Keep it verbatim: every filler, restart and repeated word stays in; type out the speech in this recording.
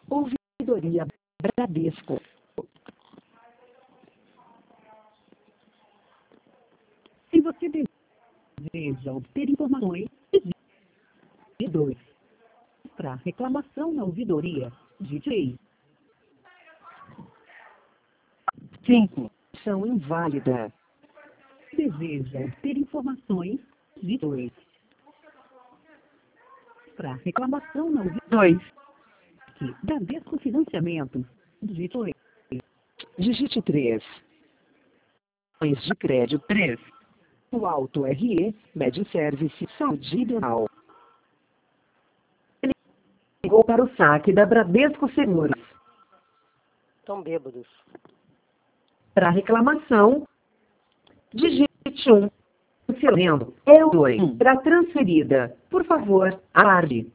Ouvidoria Bradesco. Se você deseja obter informações, digite dois. Para reclamação na ouvidoria, digite cinco. São inválida. deseja obter informações, digite dois. Para reclamação na ouvidoria, dois. Bradesco Financiamentos, digite dois. Digite três. De crédito três. O Auto R E, Medservice Saúde Ideal. Ligou para o saque da Bradesco Seguros. Estão bêbados. Para reclamação, digite um. Cancelando é o dois. Para transferida, por favor, aguarde.